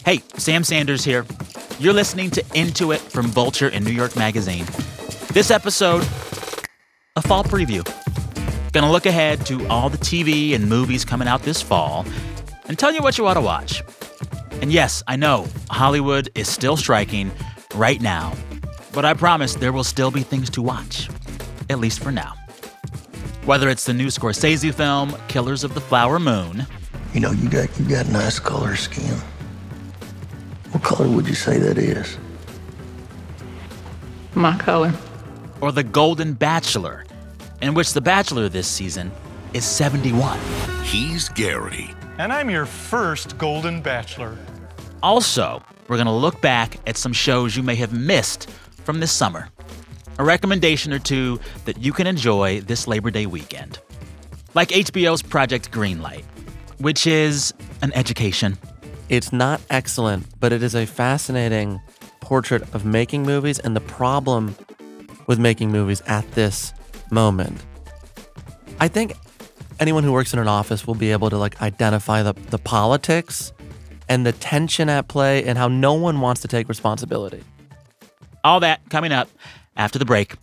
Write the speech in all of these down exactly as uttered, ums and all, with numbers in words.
Hey, Sam Sanders here. You're listening to Into It from Vulture and New York Magazine. This episode, a fall preview. Gonna look ahead to all the T V and movies coming out this fall and tell you what you ought to watch. And yes, I know, Hollywood is still striking right now. But I promise there will still be things to watch, at least for now. Whether it's the new Scorsese film, Killers of the Flower Moon. You know, you got you got nice color skin. What color would you say that is? My color. Or The Golden Bachelor, in which the Bachelor this season is seventy-one. He's Gary. And I'm your first Golden Bachelor. Also, we're going to look back at some shows you may have missed from this summer. A recommendation or two that you can enjoy this Labor Day weekend. Like H B O's Project Greenlight, which is an education. It's not excellent, but it is a fascinating portrait of making movies and the problem with making movies at this moment. I think anyone who works in an office will be able to like identify the, the politics and the tension at play and how no one wants to take responsibility. All that coming up after the break.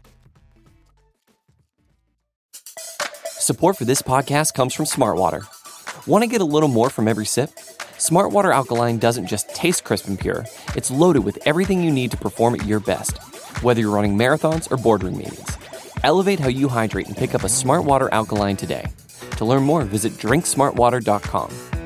Support for this podcast comes from Smartwater. Want to get a little more from every sip? Smartwater Alkaline doesn't just taste crisp and pure. It's loaded with everything you need to perform at your best, whether you're running marathons or boardroom meetings. Elevate how you hydrate and pick up a Smartwater Alkaline today. To learn more, visit drink smart water dot com.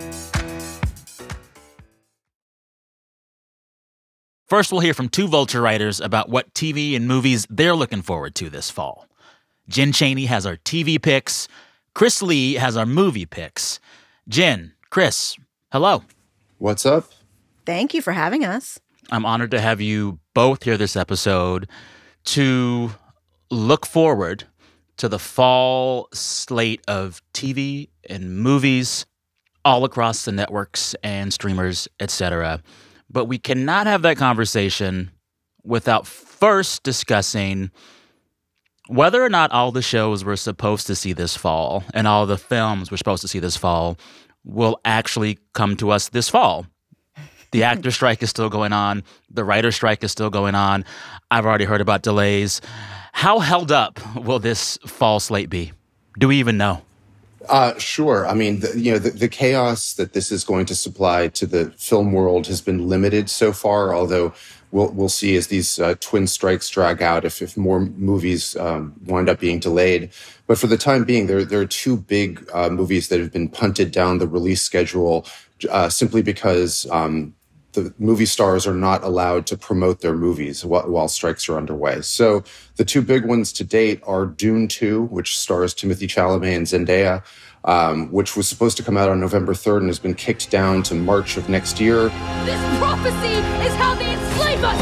First, we'll hear from two Vulture writers about what T V and movies they're looking forward to this fall. Jen Chaney has our T V picks. Chris Lee has our movie picks. Jen, Chris, hello. What's up? Thank you for having us. I'm honored to have you both here this episode to look forward to the fall slate of T V and movies all across the networks and streamers, et cetera. But we cannot have that conversation without first discussing whether or not all the shows we're supposed to see this fall and all the films we're supposed to see this fall will actually come to us this fall. The actor strike is still going on. The writer strike is still going on. I've already heard about delays. How held up will this fall slate be? Do we even know? Uh, sure. I mean, the, you know, the, the chaos that this is going to supply to the film world has been limited so far, although we'll we'll see as these uh, twin strikes drag out if, if more movies um, wind up being delayed. But for the time being, there, there are two big uh, movies that have been punted down the release schedule uh, simply because um, the movie stars are not allowed to promote their movies while, while strikes are underway. So the two big ones to date are Dune two, which stars Timothée Chalamet and Zendaya, um, which was supposed to come out on November third and has been kicked down to March of next year. This prophecy is how they enslave us!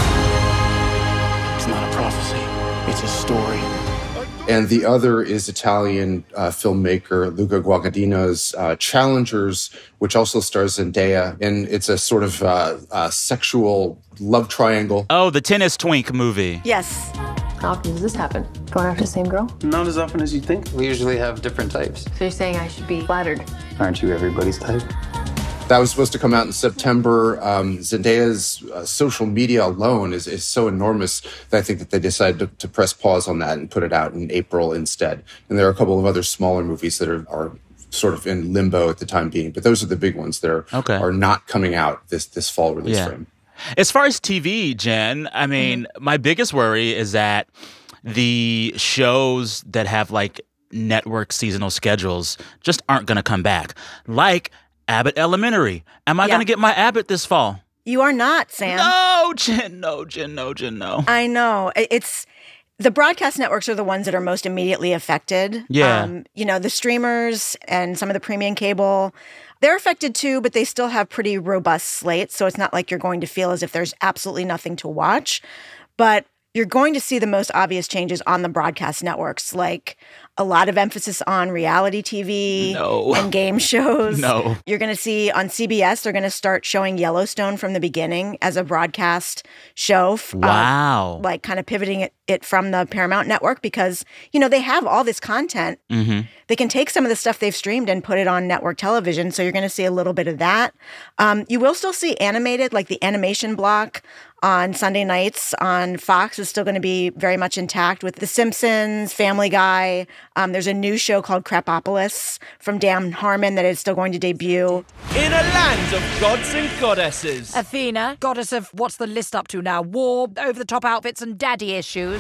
It's not a prophecy. It's a story. And the other is Italian uh, filmmaker Luca Guadagnino's uh, Challengers, which also stars Zendaya. And it's a sort of uh, uh, sexual love triangle. Oh, the tennis twink movie. Yes. How often does this happen? Going after the same girl? Not as often as you think. We usually have different types. So you're saying I should be flattered? Aren't you everybody's type? That was supposed to come out in September. Um, Zendaya's uh, social media alone is, is so enormous that I think that they decided to, to press pause on that and put it out in April instead. And there are a couple of other smaller movies that are, are sort of in limbo at the time being. But those are the big ones that are, okay. are not coming out this, this fall release yeah. frame. As far as T V, Jen, I mean, mm-hmm. my biggest worry is that the shows that have like network seasonal schedules just aren't going to come back. Like Abbott Elementary. Am I yeah. going to get my Abbott this fall? You are not, Sam. No, Jen, no, Jen, no, Jen, no. I know. It's the broadcast networks are the ones that are most immediately affected. Yeah. Um, you know, the streamers and some of the premium cable, they're affected too, but they still have pretty robust slates. So it's not like you're going to feel as if there's absolutely nothing to watch. But you're going to see the most obvious changes on the broadcast networks, like a lot of emphasis on reality T V No. and game shows. No. You're going to see on C B S, they're going to start showing Yellowstone from the beginning as a broadcast show. f- uh, Wow. like kind of pivoting it, it from the Paramount Network because, you know, they have all this content. Mm-hmm. They can take some of the stuff they've streamed and put it on network television. So you're going to see a little bit of that. Um, you will still see animated, like the animation block on Sunday nights on Fox is still going to be very much intact with The Simpsons, Family Guy. Um, there's a new show called Crapopolis from Dan Harmon that is still going to debut. In a land of gods and goddesses. Athena, goddess of what's the list up to now? War, over-the-top outfits, and daddy issues.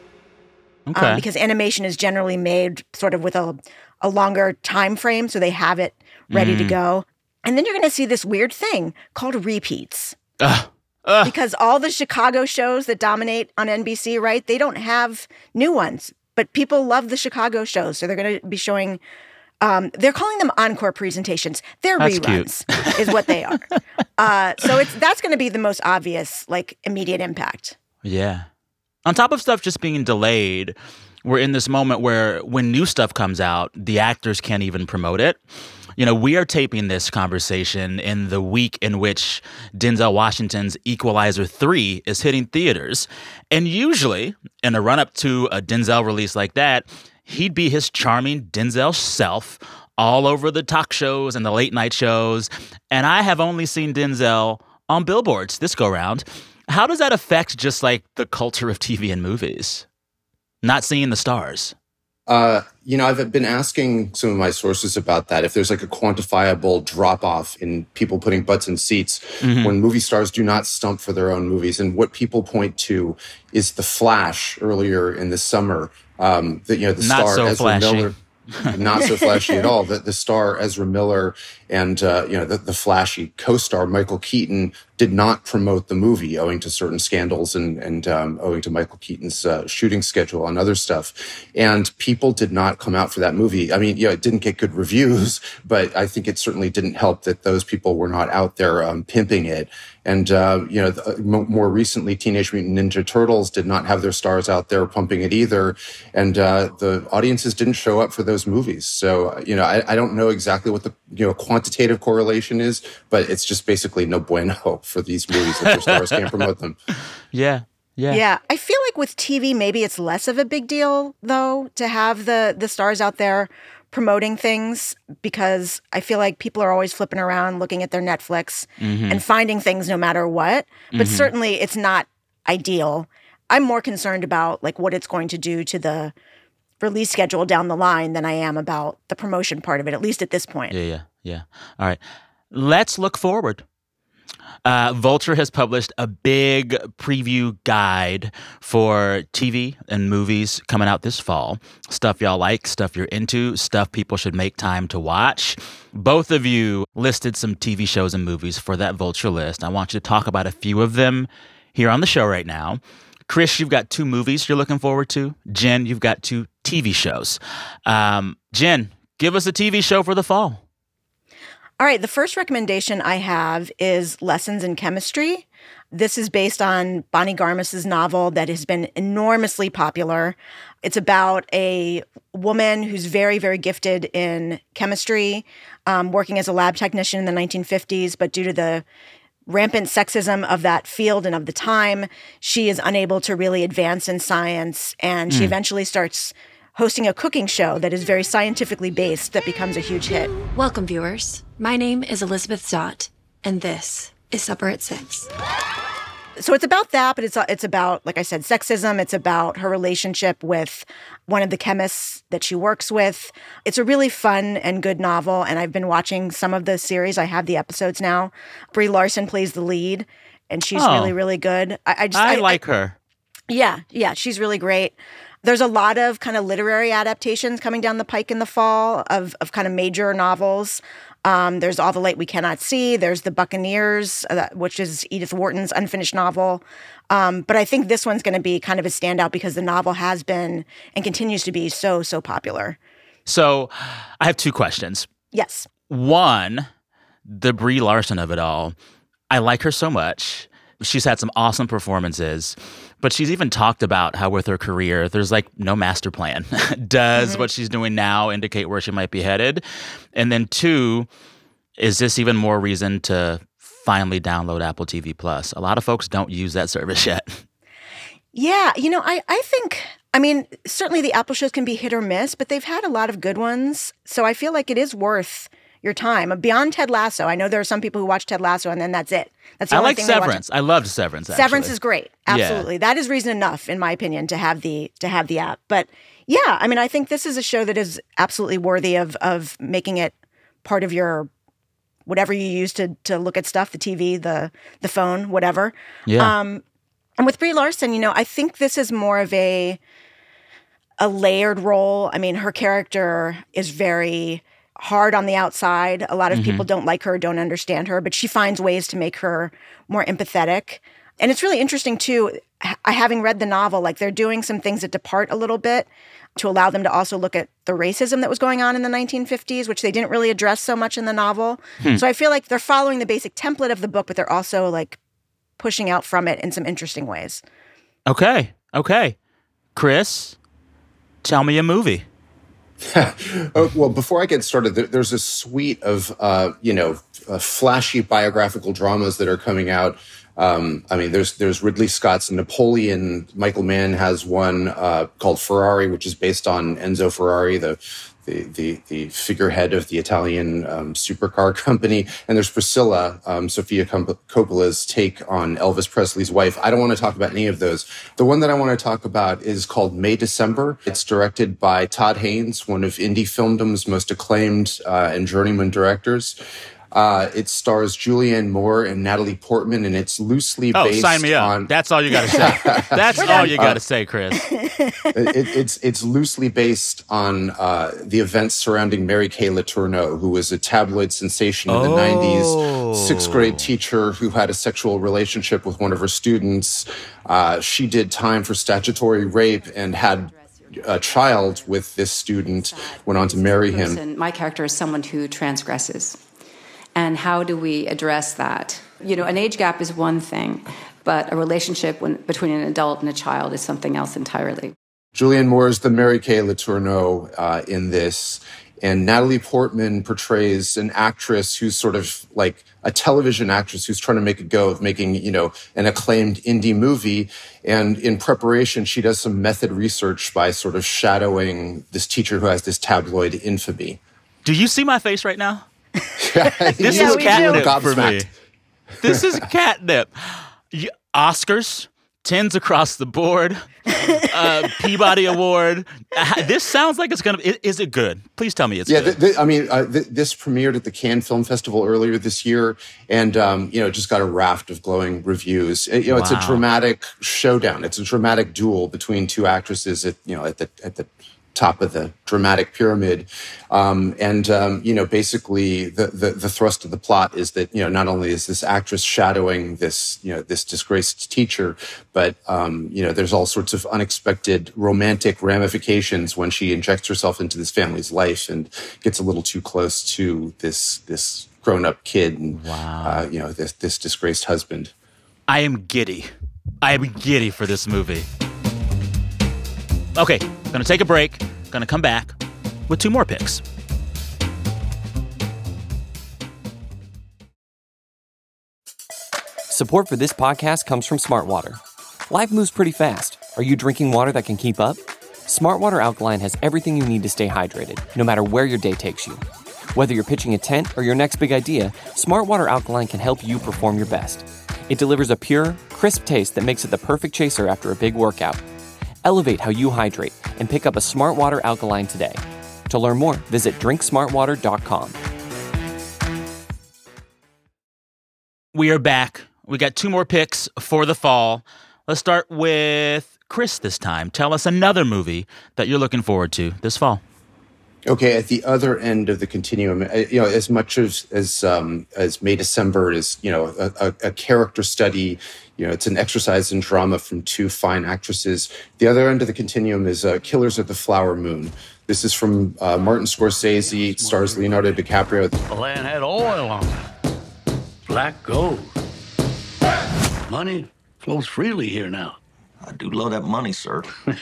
Okay. Um, because animation is generally made sort of with a, a longer time frame, so they have it ready Mm. to go. And then you're going to see this weird thing called repeats. Ugh. Ugh. Because all the Chicago shows that dominate on N B C, right, they don't have new ones. But people love the Chicago shows, so they're going to be showing, um, they're calling them encore presentations. They're That's reruns is what they are. Uh, so it's that's going to be the most obvious, like, immediate impact. Yeah. On top of stuff just being delayed, we're in this moment where when new stuff comes out, the actors can't even promote it. You know, we are taping this conversation in the week in which Denzel Washington's Equalizer three is hitting theaters. And usually, in a run-up to a Denzel release like that, he'd be his charming Denzel self all over the talk shows and the late-night shows. And I have only seen Denzel on billboards this go-round. How does that affect just, like, the culture of T V and movies? Not seeing the stars. Uh, you know, I've been asking some of my sources about that. If there's like a quantifiable drop off in people putting butts in seats Mhm. when movie stars do not stump for their own movies. And what people point to is The Flash earlier in the summer. Um, that, you know, the Not star so Ezra flashy. Miller. Not so flashy at all. The, the star Ezra Miller and uh, you know the, the flashy co-star Michael Keaton did not promote the movie owing to certain scandals and and um, owing to Michael Keaton's uh, shooting schedule and other stuff. And people did not come out for that movie. I mean, yeah, it didn't get good reviews, but I think it certainly didn't help that those people were not out there um, pimping it. And uh, you know, the, more recently, Teenage Mutant Ninja Turtles did not have their stars out there pumping it either, and uh, the audiences didn't show up for those movies. So you know, I, I don't know exactly what the you know quantitative correlation is, but it's just basically no bueno for these movies if their stars can't promote them. Yeah, yeah, Yeah, I feel like with T V, maybe it's less of a big deal though to have the the stars out there promoting things because I feel like people are always flipping around looking at their Netflix Mhm. and finding things no matter what. But Mhm. certainly it's not ideal. I'm more concerned about like what it's going to do to the release schedule down the line than I am about the promotion part of it, at least at this point. Yeah, yeah, yeah. All right. Let's look forward. Uh, Vulture has published a big preview guide for T V and movies coming out this fall. Stuff y'all like, stuff you're into, stuff people should make time to watch. Both of you listed some T V shows and movies for that Vulture list. I want you to talk about a few of them here on the show right now. Chris, you've got two movies you're looking forward to. Jen, you've got two T V shows. Um, Jen, give us a T V show for the fall. All right, the first recommendation I have is Lessons in Chemistry. This is based on Bonnie Garmus's novel that has been enormously popular. It's about a woman who's very, very gifted in chemistry, um, working as a lab technician in the nineteen fifties, but due to the rampant sexism of that field and of the time, she is unable to really advance in science, and she Mm. eventually starts hosting a cooking show that is very scientifically based that becomes a huge hit. Welcome, viewers. My name is Elizabeth Zott, and this is Supper at Six. So it's about that, but it's it's about, like I said, sexism. It's about her relationship with one of the chemists that she works with. It's a really fun and good novel, and I've been watching some of the series. I have the episodes now. Brie Larson plays the lead, and she's Oh. really, really good. I, I just I like her. Yeah, yeah, she's really great. There's a lot of kind of literary adaptations coming down the pike in the fall of of kind of major novels. Um, there's All the Light We Cannot See. There's The Buccaneers, uh, which is Edith Wharton's unfinished novel. Um, but I think this one's going to be kind of a standout because the novel has been and continues to be so, so popular. So I have two questions. Yes. One, the Brie Larson of it all. I like her so much. She's had some awesome performances, but she's even talked about how with her career, there's like no master plan. Does mm-hmm. what she's doing now indicate where she might be headed? And then two, is this even more reason to finally download Apple T V Plus? A lot of folks don't use that service yet. Yeah, you know, I, I think, I mean, certainly the Apple shows can be hit or miss, but they've had a lot of good ones. So I feel like it is worth your time. Beyond Ted Lasso, I know there are some people who watch Ted Lasso and then that's it. That's the I only like thing Severance. I loved Severance, actually. Severance is great. Absolutely. Yeah. That is reason enough, in my opinion, to have the to have the app. But yeah, I mean, I think this is a show that is absolutely worthy of of making it part of your whatever you use to to look at stuff, the T V, the the phone, whatever. Yeah. Um, and with Brie Larson, you know, I think this is more of a a layered role. I mean, her character is very hard on the outside. A lot of mm-hmm. people don't like her, don't understand her, but she finds ways to make her more empathetic. And it's really interesting, too, ha- having read the novel, like they're doing some things that depart a little bit to allow them to also look at the racism that was going on in the nineteen fifties, which they didn't really address so much in the novel. Hmm. So I feel like they're following the basic template of the book, but they're also like pushing out from it in some interesting ways. Okay. Okay. Chris, tell me a movie. oh, well, before I get started, there, there's a suite of, uh, you know, uh, flashy biographical dramas that are coming out. Um, I mean, there's there's Ridley Scott's Napoleon. Michael Mann has one uh, called Ferrari, which is based on Enzo Ferrari, the the the, the figurehead of the Italian um, supercar company. And there's Priscilla, um, Sofia Coppola's take on Elvis Presley's wife. I don't want to talk about any of those. The one that I want to talk about is called May December. It's directed by Todd Haynes, one of indie filmdom's most acclaimed uh, and journeyman directors. Uh, it stars Julianne Moore and Natalie Portman, and it's loosely oh, based sign me up. on... That's all you got to say. That's all you got to uh, say, Chris. it, it's it's loosely based on uh, the events surrounding Mary Kay Letourneau, who was a tabloid sensation in oh. the nineties, sixth grade teacher who had a sexual relationship with one of her students. Uh, she did time for statutory rape and had a child with this student, went on to marry him. My character is someone who transgresses. And how do we address that? You know, an age gap is one thing, but a relationship when, between an adult and a child is something else entirely. Julianne Moore is the Mary Kay Letourneau uh, in this, and Natalie Portman portrays an actress who's sort of like a television actress who's trying to make a go of making, you know, an acclaimed indie movie. And in preparation, she does some method research by sort of shadowing this teacher who has this tabloid infamy. Do you see my face right now? this yeah, is catnip for me. This is catnip. You, Oscars, tens across the board, uh, Peabody Award. Uh, this sounds like it's going to... Is it good? Please tell me it's yeah, good. Yeah, th- th- I mean, uh, th- this premiered at the Cannes Film Festival earlier this year, and, um, you know, just got a raft of glowing reviews. It, you know, wow. It's a dramatic showdown. It's a dramatic duel between two actresses at, you know, at the at the top of the dramatic pyramid. Um, and, um, you know, basically the, the, the thrust of the plot is that, you know, not only is this actress shadowing this, you know, this disgraced teacher, but, um, you know, there's all sorts of unexpected romantic ramifications when she injects herself into this family's life and gets a little too close to this, this grown-up kid and, wow. uh, you know, this, this disgraced husband. I am giddy. I am giddy for this movie. Okay, gonna take a break. Gonna come back with two more picks. Support for this podcast comes from Smartwater. Life moves pretty fast. Are you drinking water that can keep up? Smartwater Alkaline has everything you need to stay hydrated, no matter where your day takes you. Whether you're pitching a tent or your next big idea, Smartwater Alkaline can help you perform your best. It delivers a pure, crisp taste that makes it the perfect chaser after a big workout. Elevate how you hydrate and pick up a Smartwater Alkaline today. To learn more, visit drink smart water dot com. We are back. We got two more picks for the fall. Let's start with Chris this time. Tell us another movie that you're looking forward to this fall. Okay, at the other end of the continuum, you know, as much as as um, as May December is, you know, a, a, a character study. You know, it's an exercise in drama from two fine actresses. The other end of the continuum is uh, Killers of the Flower Moon. This is from uh, Martin Scorsese. It stars Leonardo DiCaprio. The land had oil on it. Black gold. Money flows freely here now. I do love that money, sir.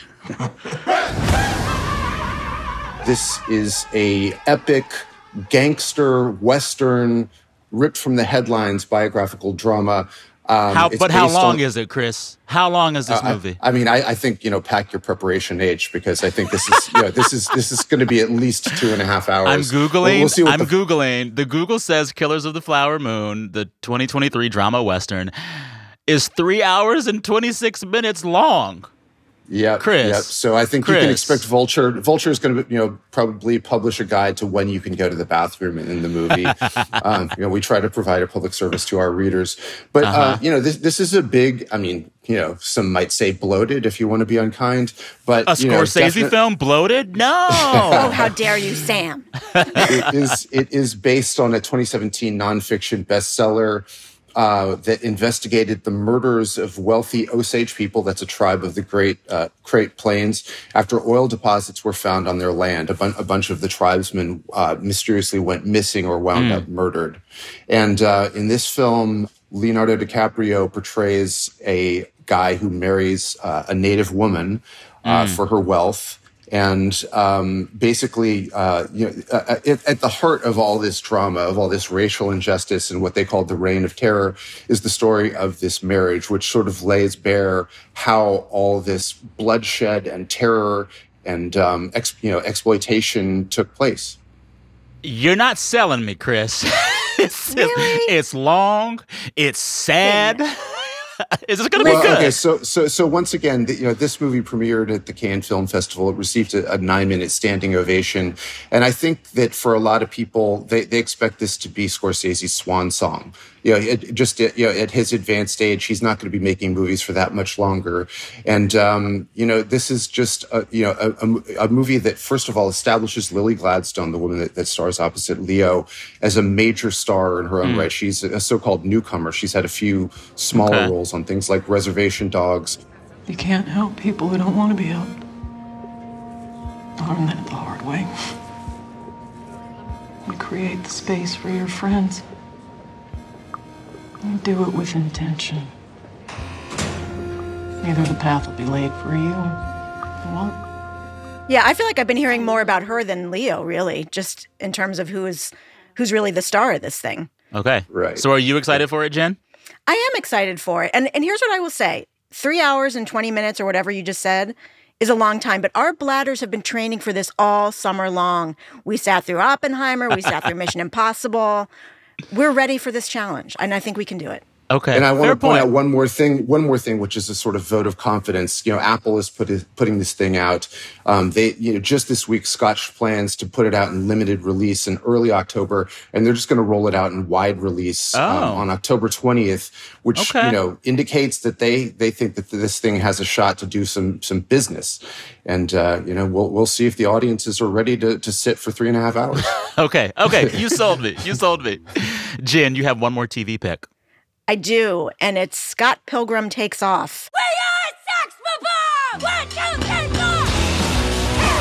This is a epic gangster western, ripped from the headlines biographical drama. Um, how, it's but how based long on- is it, Chris? How long is this Uh, I- movie? I, mean, I, I think you know, pack your preparation H, because I think this is, you know, this is this is going to be at least two and a half hours. I'm googling. We'll, we'll see what I'm the, googling. The Google says "Killers of the Flower Moon," the twenty twenty-three drama western, is three hours and twenty-six minutes long. Yeah, Chris. Yep. So I think you can Chris. expect Vulture. Vulture is going to, you know, probably publish a guide to when you can go to the bathroom in the movie. um, you know, we try to provide a public service to our readers, but Uh-huh. uh, you know, this this is a big. I mean, you know, some might say bloated if you want to be unkind, but A you know, Scorsese definite- film, bloated? No. Oh, how dare you, Sam? it is it is based on a twenty seventeen nonfiction bestseller uh, that investigated the murders of wealthy Osage people. That's a tribe of the Great uh, Great Plains. After oil deposits were found on their land, a, bun- a bunch of the tribesmen uh, mysteriously went missing or wound Mm. up murdered. And uh, in this film, Leonardo DiCaprio portrays a guy who marries uh, a native woman uh, Mm. for her wealth. And um, basically, uh, you know, uh, at, at the heart of all this drama, of all this racial injustice and what they called the Reign of Terror, is the story of this marriage, which sort of lays bare how all this bloodshed and terror and um, ex, you know, exploitation took place. You're not selling me, Chris. it's, it's, it's long. It's sad. Is this going to be Well, good? okay, so so so once again, the, you know, this movie premiered at the Cannes Film Festival. It received a, a nine-minute standing ovation, and I think that for a lot of people, they, they expect this to be Scorsese's swan song. You know, it, just you know, at his advanced age, he's not going to be making movies for that much longer. And um, you know, this is just a, you know a, a, a movie that, first of all, establishes Lily Gladstone, the woman that, that stars opposite Leo, as a major star in her own Mm. right. She's a so-called newcomer. She's had a few smaller Okay. roles on things like Reservation Dogs. You can't help people who don't want to be helped. I learned that the hard way. You create the space for your friends. You do it with intention. Either the path will be laid for you or it won't. Yeah, I feel like I've been hearing more about her than Leo, really, just in terms of who is who's really the star of this thing. Okay. Right. So are you excited for it, Jen? I am excited for it. And and here's what I will say. Three hours and twenty minutes or whatever you just said is a long time, but our bladders have been training for this all summer long. We sat through Oppenheimer. We sat through Mission Impossible. We're ready for this challenge, and I think we can do it. Okay. And I want Fair to point point. out one more thing, one more thing, which is a sort of vote of confidence. You know, Apple is put, putting this thing out. Um, they, you know, just this week, Scotch plans to put it out in limited release in early October, and they're just going to roll it out in wide release Oh. um, on October twentieth, which Okay. you know indicates that they they think that this thing has a shot to do some some business. And uh, you know, we'll we'll see if the audiences are ready to to sit for three and a half hours. Okay. Okay. You sold me. You sold me. Jen, you have one more T V pick. I do, and it's Scott Pilgrim Takes Off. We are Sex Papa! One, two, three, four!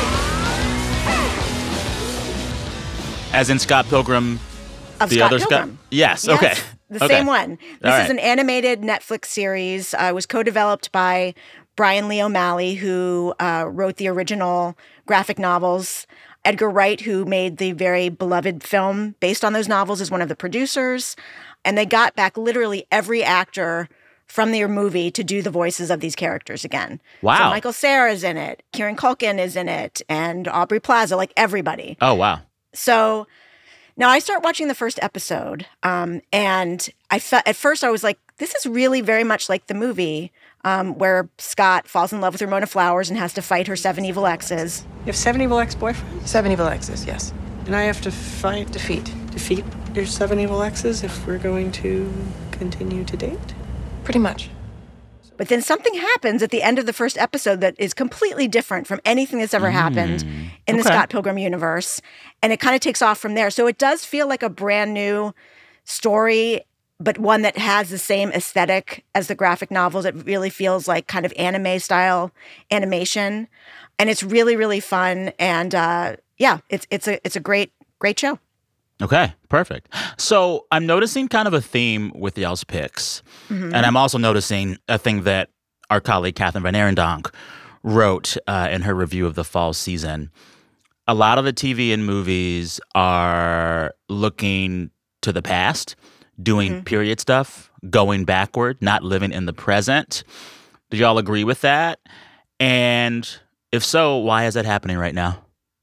As in Scott Pilgrim, Of the Scott other Pilgrim. Scott? Yes. Yes, Okay. the Okay. same one. This All is right. an animated Netflix series. Uh, it was co-developed by Brian Lee O'Malley, who uh, wrote the original graphic novels. Edgar Wright, who made the very beloved film based on those novels, is one of the producers. And they got back literally every actor from their movie to do the voices of these characters again. Wow. So Michael Cera is in it, Kieran Culkin is in it, and Aubrey Plaza, like everybody. Oh, wow. So now I start watching the first episode, um, and I felt at first I was like, "This is really very much like the movie um, where Scott falls in love with Ramona Flowers and has to fight her seven evil exes." You have seven evil ex-boyfriends? Seven evil exes, yes. And I have to fight, Defeat. defeat your seven evil exes if we're going to continue to date? Pretty much. But then something happens at the end of the first episode that is completely different from anything that's ever happened in the Okay. Scott Pilgrim universe, and it kind of takes off from there. So it does feel like a brand new story, but one that has the same aesthetic as the graphic novels. It really feels like kind of anime style animation, and it's really really fun. And uh, yeah, it's it's a it's a great great show. Okay, perfect. So I'm noticing kind of a theme with y'all's picks. Mhm. And I'm also noticing a thing that our colleague Catherine Van Arendonk wrote uh, in her review of the fall season. A lot of the T V and movies are looking to the past, doing Mhm. period stuff, going backward, not living in the present. Do y'all agree with that? And if so, why is that happening right now?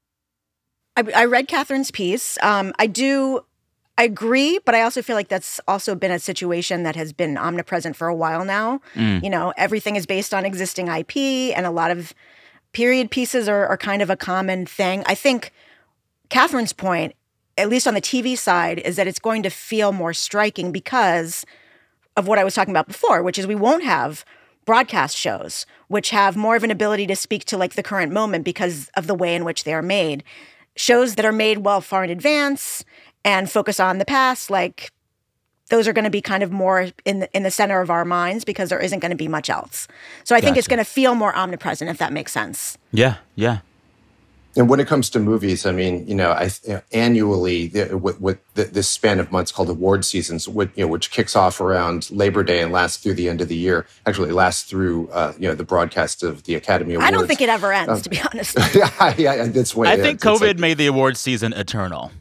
I, I read Catherine's piece. Um, I do I agree, but I also feel like that's also been a situation that has been omnipresent for a while now. Mm. You know, everything is based on existing I P, and a lot of period pieces are, are kind of a common thing. I think Catherine's point, at least on the T V side, is that it's going to feel more striking because of what I was talking about before, which is we won't have broadcast shows, which have more of an ability to speak to like the current moment because of the way in which they are made. Shows that are made well far in advance and focus on the past, like those are going to be kind of more in the, in the center of our minds because there isn't going to be much else. So I think it's Gotcha. going to feel more omnipresent, if that makes sense. Yeah, yeah. And when it comes to movies, I mean, you know, I you know, annually the, with, with the, this span of months called award seasons, which, you know, which kicks off around Labor Day and lasts through the end of the year. Actually, lasts through uh, you know the broadcast of the Academy Awards. I don't think it ever ends, Um, to be honest. yeah, yeah, that's way. I yeah, think it's like- COVID made the award season eternal.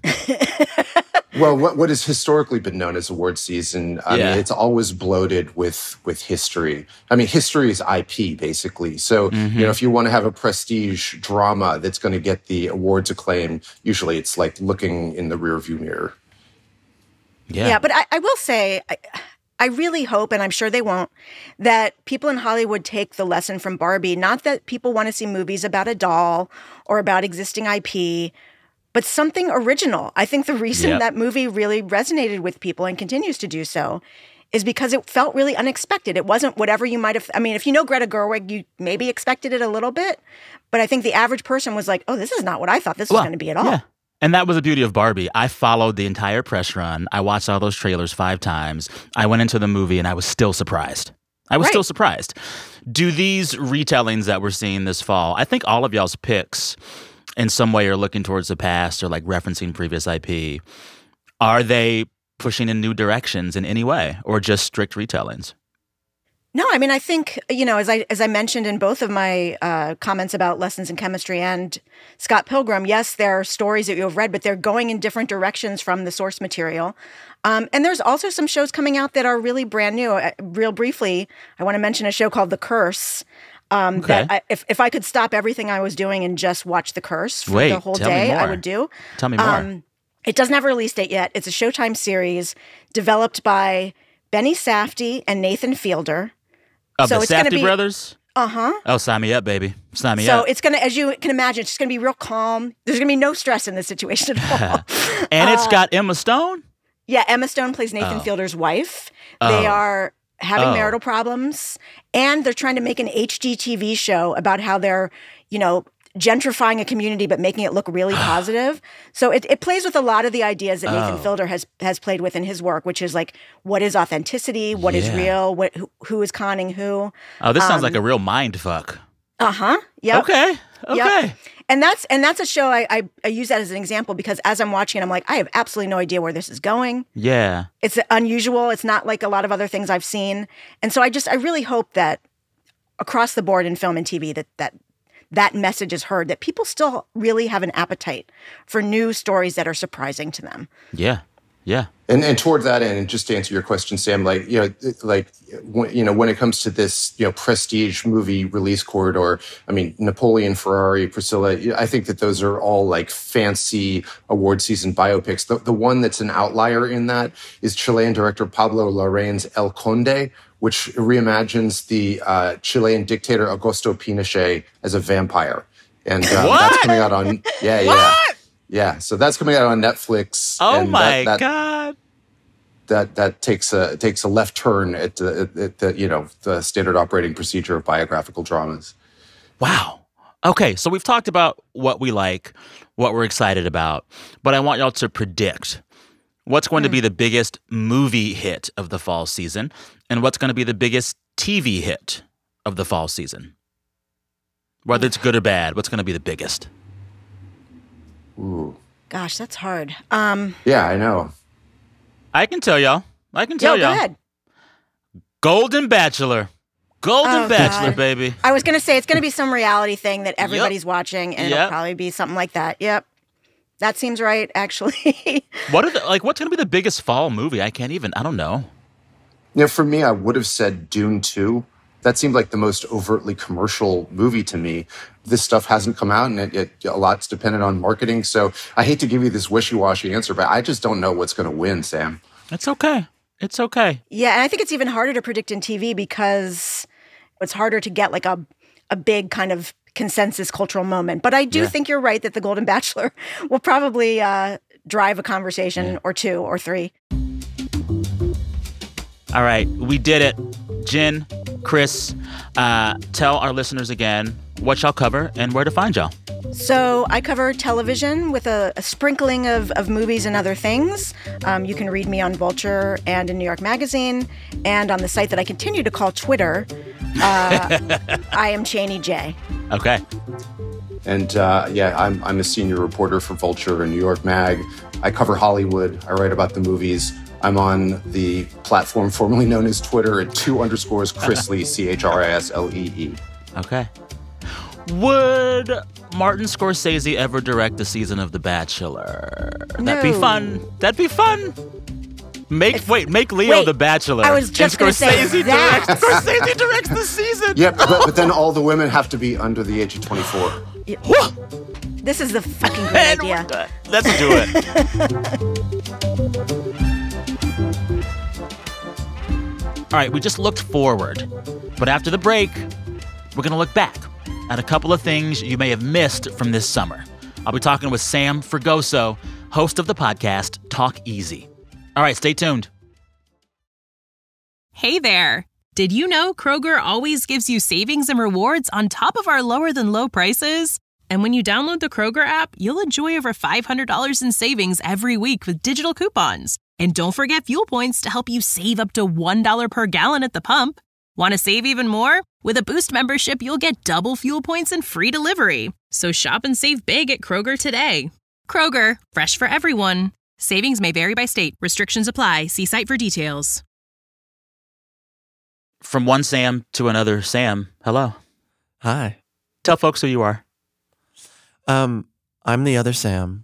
Well, what what has historically been known as award season, I Yeah. mean, it's always bloated with with history. I mean, history is I P, basically. So, Mhm. you know, if you want to have a prestige drama that's going to get the awards acclaim, usually it's like looking in the rearview mirror. Yeah, but I, I will say, I, I really hope, and I'm sure they won't, that people in Hollywood take the lesson from Barbie. Not that people want to see movies about a doll or about existing I P, but something original. I think the reason Yep. that movie really resonated with people and continues to do so is because it felt really unexpected. It wasn't whatever you might have. I mean, if you know Greta Gerwig, you maybe expected it a little bit, but I think the average person was like, oh, this is not what I thought this was Well, going to be at all. Yeah. And that was the beauty of Barbie. I followed the entire press run. I watched all those trailers five times. I went into the movie and I was still surprised. I was Right. still surprised. Do these retellings that we're seeing this fall, I think all of y'all's picks in some way are looking towards the past or like referencing previous I P. Are they pushing in new directions in any way or just strict retellings? No, I mean, I think, you know, as I as I mentioned in both of my uh, comments about Lessons in Chemistry and Scott Pilgrim, yes, there are stories that you have read, but they're going in different directions from the source material. Um, and there's also some shows coming out that are really brand new. Uh, real briefly, I want to mention a show called The Curse. Um, Okay. That I, if, if I could stop everything I was doing and just watch The Curse for Wait, the whole tell me day, I more. would do. Tell me more. Um, it doesn't have a release date yet. It's a Showtime series developed by Benny Safdie and Nathan Fielder. Of so the it's gonna Safdie be- brothers? Uh-huh. Oh, sign me up, baby. Sign me So up. it's going to, as you can imagine, it's just going to be real calm. There's going to be no stress in this situation at all. And it's Uh, got Emma Stone? Yeah, Emma Stone plays Nathan Oh. Fielder's wife. They Oh. are having Oh. marital problems, and they're trying to make an H G T V show about how they're, you know, gentrifying a community but making it look really positive. So it, it plays with a lot of the ideas that Nathan Oh. Fielder has has played with in his work, which is like, what is authenticity? What is Yeah. real? What who, who is conning who? Oh, this sounds Um, like a real mind fuck. Uh-huh. Yep. Okay. Okay. Yep. And that's and that's a show I, I I use that as an example because as I'm watching it, I'm like, I have absolutely no idea where this is going. Yeah. It's unusual. It's not like a lot of other things I've seen. And so I just I really hope that across the board in film and T V that that that message is heard, that people still really have an appetite for new stories that are surprising to them. Yeah. Yeah. And and toward that end, and just to answer your question, Sam, like you know, like when, you know, when it comes to this, you know, prestige movie release corridor, I mean, Napoleon, Ferrari, Priscilla, I think that those are all like fancy award season biopics. The the one that's an outlier in that is Chilean director Pablo Larraín's El Conde, which reimagines the uh, Chilean dictator Augusto Pinochet as a vampire, and um, that's coming out on yeah yeah. Yeah, so that's coming out on Netflix. Oh and my that, that, God. That that takes a takes a left turn at the, at the you know the standard operating procedure of biographical dramas. Wow. Okay, so we've talked about what we like, what we're excited about, but I want y'all to predict what's going to be the biggest movie hit of the fall season and what's going to be the biggest T V hit of the fall season. Whether it's good or bad, what's going to be the biggest? Ooh. Gosh, that's hard. Um, Yeah, I know. I can tell y'all. I can tell yo, y'all. go ahead. Golden Bachelor. Golden Oh, Bachelor, God. baby. I was going to say it's going to be some reality thing that everybody's watching, and Yep. it'll probably be something like that. Yep. That seems right, actually. What are the, like? What's going to be the biggest fall movie? I can't even. I don't know. You know, for me, I would have said Dune two. That seemed like the most overtly commercial movie to me. This stuff hasn't come out, and it, it, a lot's dependent on marketing. So I hate to give you this wishy-washy answer, but I just don't know what's going to win, Sam. It's okay. It's okay. Yeah, and I think it's even harder to predict in T V because it's harder to get like a a big kind of consensus cultural moment. But I do Yeah. think you're right that The Golden Bachelor will probably uh, drive a conversation or two or three. All right, we did it. Jen, Chris, uh, tell our listeners again what y'all cover and where to find y'all. So I cover television with a, a sprinkling of, of movies and other things. Um, you can read me on Vulture and in New York Magazine, and on the site that I continue to call Twitter. Uh, I am Cheney J. Okay. And uh, yeah, I'm, I'm a senior reporter for Vulture and New York Mag. I cover Hollywood. I write about the movies. I'm on the platform formerly known as Twitter at two underscores Chris Lee, C H R I S L E E. Okay. Would Martin Scorsese ever direct the season of The Bachelor? That'd be No. fun. That'd be fun. Make wait, make Leo Wait, The Bachelor. I was just and gonna say Scorsese that. directs. Scorsese directs the season. Yep, but, but then all the women have to be under the age of twenty-four. This is the fucking great idea. Let's do it. All right, we just looked forward. But after the break, we're going to look back at a couple of things you may have missed from this summer. I'll be talking with Sam Fragoso, host of the podcast Talk Easy. All right, stay tuned. Hey there. Did you know Kroger always gives you savings and rewards on top of our lower than low prices? And when you download the Kroger app, you'll enjoy over five hundred dollars in savings every week with digital coupons. And don't forget fuel points to help you save up to one dollar per gallon at the pump. Want to save even more? With a Boost membership, you'll get double fuel points and free delivery. So shop and save big at Kroger today. Kroger, fresh for everyone. Savings may vary by state. Restrictions apply. See site for details. From one Sam to another Sam, hello. Hi. Tell folks who you are. Um, I'm the other Sam.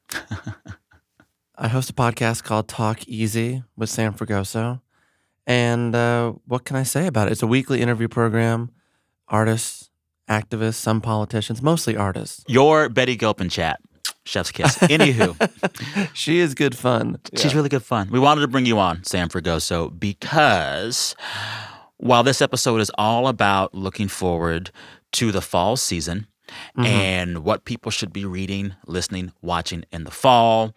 I host a podcast called Talk Easy with Sam Fragoso. And uh, what can I say about it? It's a weekly interview program. Artists, activists, some politicians, mostly artists. Your Betty Gilpin chat. Chef's kiss. Anywho. She is good fun. She's Yeah. really good fun. We wanted to bring you on, Sam Fragoso, because while this episode is all about looking forward to the fall season Mhm. and what people should be reading, listening, watching in the fall,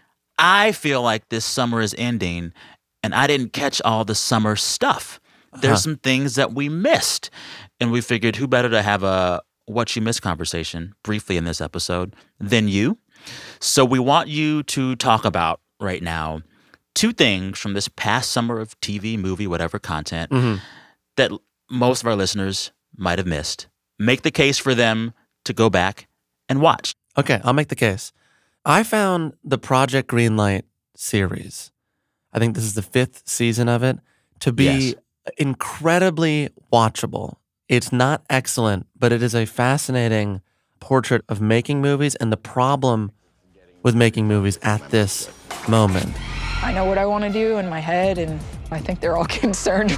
I feel like this summer is ending and I didn't catch all the summer stuff. There's Uh-huh. some things that we missed. And we figured who better to have a what you missed conversation briefly in this episode than you. So we want you to talk about right now two things from this past summer of T V, movie, whatever content Mhm. that most of our listeners might have missed. Make the case for them to go back and watch. Okay, I'll make the case. I found the Project Greenlight series, I think this is the fifth season of it, to be Yes. incredibly watchable. It's not excellent, but it is a fascinating portrait of making movies and the problem with making movies at this moment. I know what I want to do in my head, and I think they're all concerned.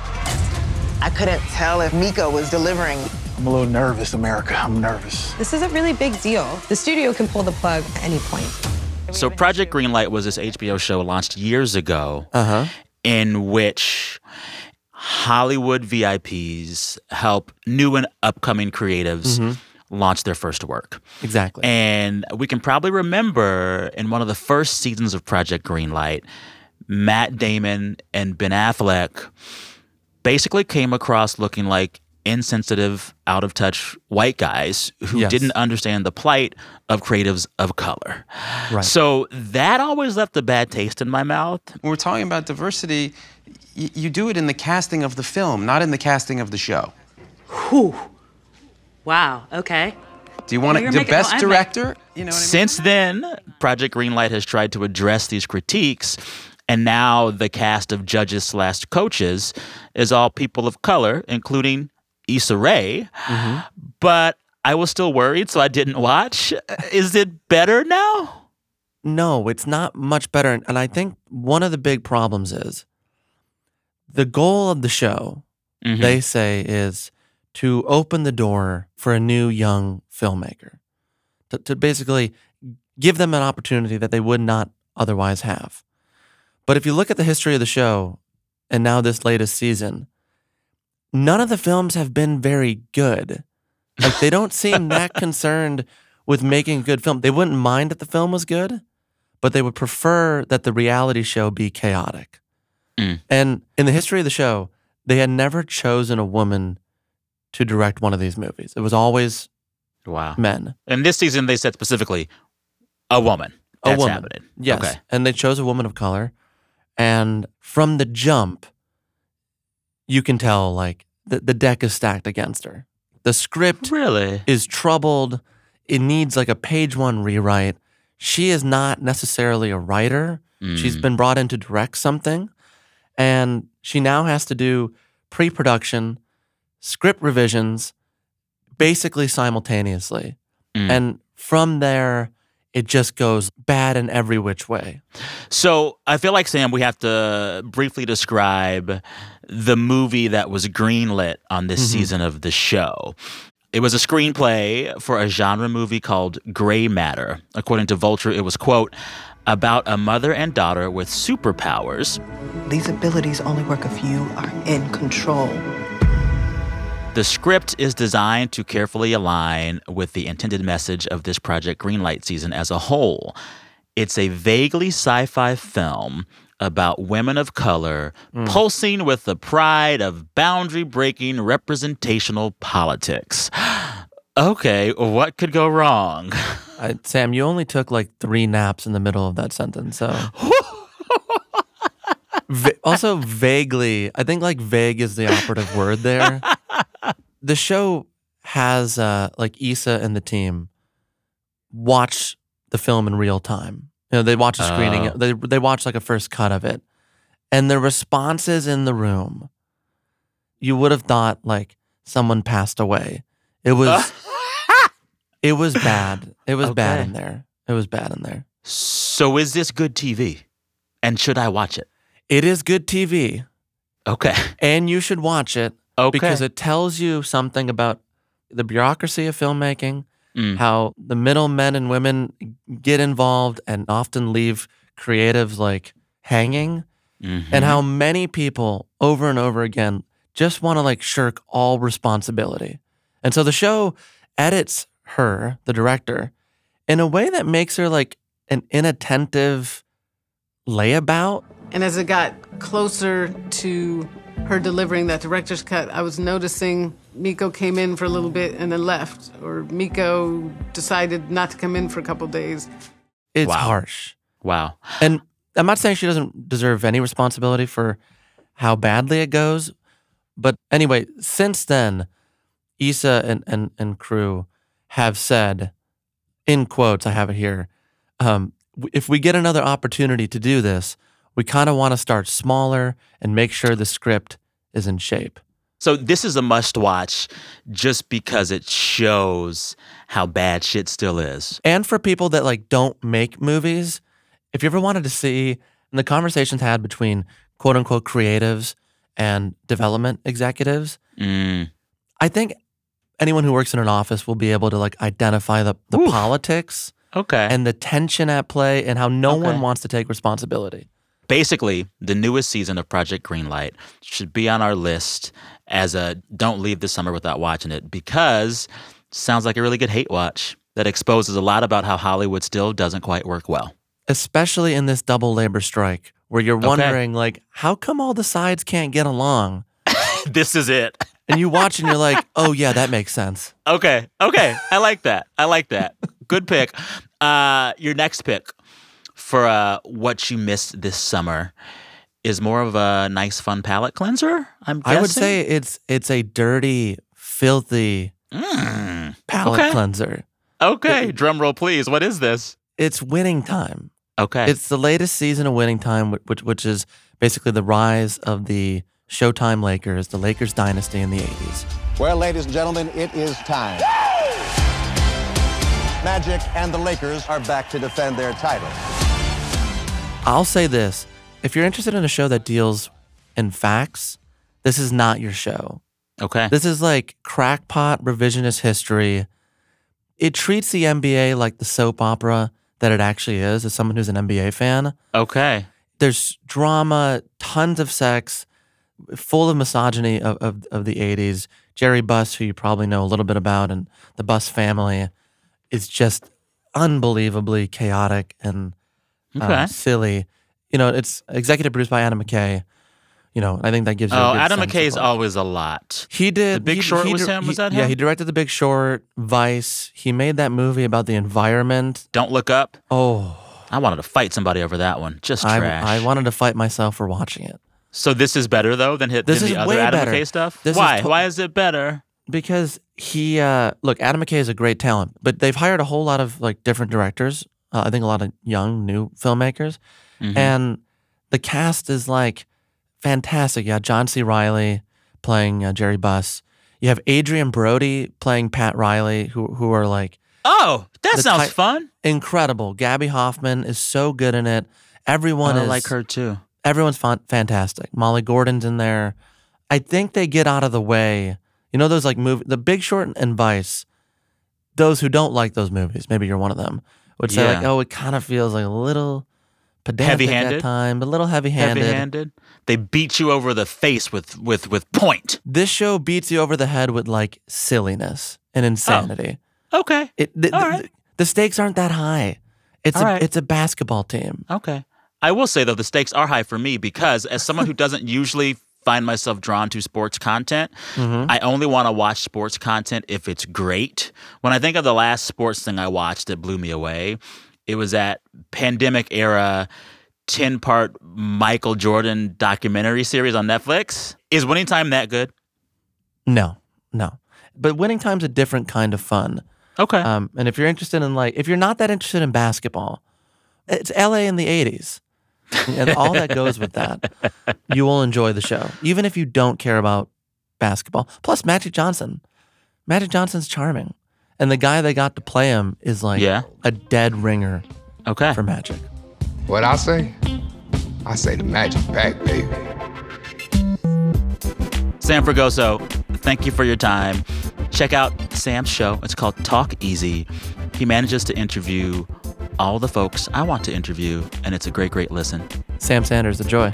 I couldn't tell if Mika was delivering. I'm a little nervous, America. I'm nervous. This is a really big deal. The studio can pull the plug at any point. So Project Greenlight was this H B O show launched years ago Uh-huh. in which Hollywood V I Ps help new and upcoming creatives Mhm. launch their first work. Exactly. And we can probably remember in one of the first seasons of Project Greenlight, Matt Damon and Ben Affleck basically came across looking like insensitive, out-of-touch white guys who Yes. didn't understand the plight of creatives of color. Right. So that always left a bad taste in my mouth. When we're talking about diversity, y- you do it in the casting of the film, not in the casting of the show. Whew. Wow, okay. Do you want You're it, the making- best no, I'm director? You know what Since then, Project Greenlight has tried to address these critiques, and now the cast of judges slash coaches is all people of color, including Issa Rae. Mm-hmm. But I was still worried, so I didn't watch. Is it better now? No, it's not much better. And I think one of the big problems is the goal of the show, Mhm. they say, is to open the door for a new young filmmaker, to, to basically give them an opportunity that they would not otherwise have. But if you look at the history of the show and now this latest season, none of the films have been very good. Like, they don't seem that concerned with making a good film. They wouldn't mind if the film was good, but they would prefer that the reality show be chaotic. Mm. And in the history of the show, they had never chosen a woman to direct one of these movies. It was always Wow. men. And this season, they said specifically a woman. That's a woman. happening. Yes. Okay. And they chose a woman of color. And from the jump, you can tell, like, the, the deck is stacked against her. The script Really? is troubled. It needs, like, a page one rewrite. She is not necessarily a writer. She's Mm. been brought in to direct something. And she now has to do pre-production, script revisions, basically simultaneously. Mm. And from there, it just goes bad in every which way. So I feel like, Sam, we have to briefly describe the movie that was greenlit on this Mhm. season of the show. It was a screenplay for a genre movie called Gray Matter. According to Vulture, it was, quote, about a mother and daughter with superpowers. These abilities only work if you are in control. The script is designed to carefully align with the intended message of this Project Greenlight season as a whole. It's a vaguely sci-fi film about women of color Mm. pulsing with the pride of boundary-breaking representational politics. Okay, what could go wrong? I, Sam, you only took like three naps in the middle of that sentence, so. Va- also, vaguely, I think like vague is the operative word there. The show has uh, like Issa and the team watch the film in real time. You know, they watch a screening. Oh. They they watch like a first cut of it, and the responses in the room, you would have thought like someone passed away. It was, it was bad. It was bad Okay. in there. It was bad in there. So is this good T V? And should I watch it? It is good T V. Okay. And you should watch it Okay. because it tells you something about the bureaucracy of filmmaking, Mm. how the middlemen and women get involved and often leave creatives like hanging, Mhm. and how many people over and over again just want to like shirk all responsibility. And so the show edits her, the director, in a way that makes her like an inattentive layabout. And as it got closer to her delivering that director's cut, I was noticing Miko came in for a little bit and then left, or Miko decided not to come in for a couple days. It's Wow. harsh. Wow. And I'm not saying she doesn't deserve any responsibility for how badly it goes. But anyway, since then, Issa and, and, and crew have said, in quotes, I have it here, um, w- if we get another opportunity to do this, we kind of want to start smaller and make sure the script is in shape. So this is a must watch just because it shows how bad shit still is. And for people that like don't make movies, if you ever wanted to see and the conversations had between quote unquote creatives and development executives, Mm. I think anyone who works in an office will be able to like identify the, the politics Okay. and the tension at play and how no Okay. one wants to take responsibility. Basically, the newest season of Project Greenlight should be on our list as a don't leave this summer without watching it, because it sounds like a really good hate watch that exposes a lot about how Hollywood still doesn't quite work well. Especially in this double labor strike where you're Okay. wondering like, how come all the sides can't get along? This is it. And you watch and you're like, oh yeah, that makes sense. Okay. Okay. I like that. I like that. Good pick. Uh, your next pick for uh, what you missed this summer is more of a nice, fun palate cleanser, I'm guessing? I would say it's it's a dirty, filthy Mm. palate Okay. cleanser. Okay, drum roll, please. What is this? It's Winning Time. Okay. It's the latest season of Winning Time, which which is basically the rise of the Showtime Lakers, the Lakers dynasty in the eighties. Well, ladies and gentlemen, it is time. Magic and the Lakers are back to defend their title. I'll say this. If you're interested in a show that deals in facts, this is not your show. Okay. This is like crackpot revisionist history. It treats the N B A like the soap opera that it actually is, as someone who's an N B A fan. Okay. There's drama, tons of sex, full of misogyny of, of, of the eighties. Jerry Buss, who you probably know a little bit about, and the Buss family is just unbelievably chaotic and uh, Okay. silly. You know, it's executive produced by Adam McKay. You know, I think that gives you a Oh, good Adam sense McKay's of, like, always a lot. He did. The Big he- Short he was dir- him? Was he- that Yeah, him? he directed The Big Short, Vice. He made that movie about the environment. Don't Look Up. Oh. I wanted to fight somebody over that one. Just I, trash. I wanted to fight myself for watching it. So this is better, though, than, hit, This than is the other way Adam better. McKay stuff? This is Why? to- Why is it better? Because he, uh, look, Adam McKay is a great talent, but they've hired a whole lot of like different directors. Uh, I think a lot of young, new filmmakers. Mhm. And the cast is like fantastic. You have John C. Reilly playing uh, Jerry Buss. You have Adrian Brody playing Pat Riley, who who are like, Oh, that the sounds type- fun. incredible. Gabby Hoffman is so good in it. Everyone I is like her, too. Everyone's fan- fantastic. Molly Gordon's in there. I think they get out of the way. You know those like movie, The Big Short and Vice. Those who don't like those movies, maybe you're one of them, would say like, Yeah. "Oh, it kind of feels like a little pedantic Heavy-handed? at time, but a little heavy-handed." Heavy-handed. They beat you over the face with with with point. This show beats you over the head with like silliness and insanity. Okay. It, the, All the- right. the stakes aren't that high. It's All a right. it's a basketball team. Okay. I will say, though, the stakes are high for me because as someone who doesn't usually find myself drawn to sports content, Mhm. I only want to watch sports content if it's great. When I think of the last sports thing I watched that blew me away, it was that pandemic era ten-part Michael Jordan documentary series on Netflix. Is Winning Time that good? No, no. But Winning Time's a different kind of fun. Okay. Um, and if you're interested in like, if you're not that interested in basketball, it's L A in the eighties. And all that goes with that. You will enjoy the show, even if you don't care about basketball. Plus, Magic Johnson. Magic Johnson's charming. And the guy they got to play him is like Yeah. a dead ringer okay. for Magic. What I say? I say the magic back, baby. Sam Fragoso, thank you for your time. Check out Sam's show. It's called Talk Easy. He manages to interview all the folks I want to interview, and it's a great, great listen. Sam Sanders, a joy.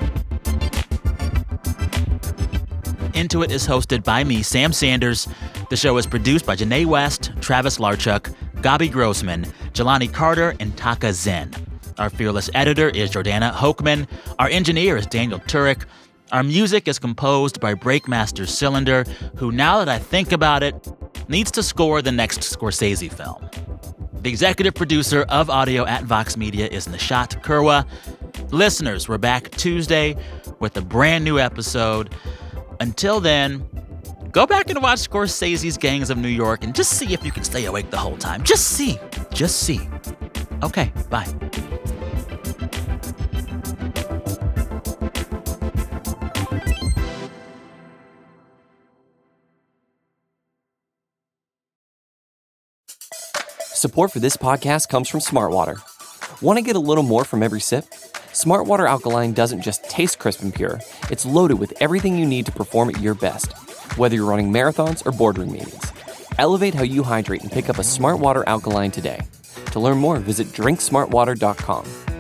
Into It is hosted by me, Sam Sanders. The show is produced by Janae West, Travis Larchuk, Gabi Grossman, Jelani Carter, and Taka Zen. Our fearless editor is Jordana Hochman. Our engineer is Daniel Turek. Our music is composed by Breakmaster Cylinder, who, now that I think about it, needs to score the next Scorsese film. The executive producer of audio at Vox Media is Nishat Kurwa. Listeners, we're back Tuesday with a brand new episode. Until then, go back and watch Scorsese's Gangs of New York and just see if you can stay awake the whole time. Just see. Just see. Okay, bye. Support for this podcast comes from Smartwater. Want to get a little more from every sip? Smartwater Alkaline doesn't just taste crisp and pure, it's loaded with everything you need to perform at your best, whether you're running marathons or boardroom meetings. Elevate how you hydrate and pick up a Smartwater Alkaline today. To learn more, visit drink smart water dot com.